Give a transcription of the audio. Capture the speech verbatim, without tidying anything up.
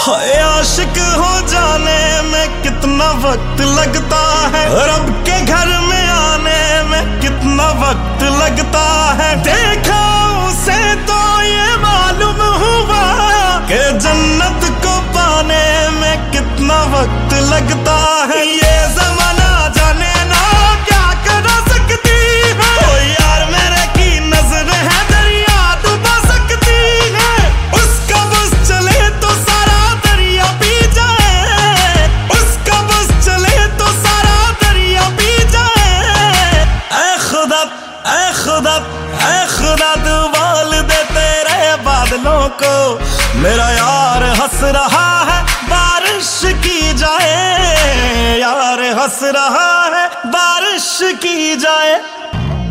हाय आशिक हो जाने में कितना वक्त लगता है, रब के घर में आने में कितना वक्त लगता है। देखा उसे तो ये मालूम हुआ कि जन्नत को पाने में कितना वक्त लगता है। ये जमाना जाने ना क्या कर सकती है, ओ यार मेरे की नजर है दरिया डुबा सकती है। उसका बस चले तो सारा दरिया पी जाए, उसका बस चले तो सारा दरिया पी जाए। ऐ खुदा ऐ खुदा ऐ खुदा दुबाल दे तेरे बादलों को, मेरा यार हंस रहा है बारिश की जाए, यार हंस रहा है बारिश की जाए।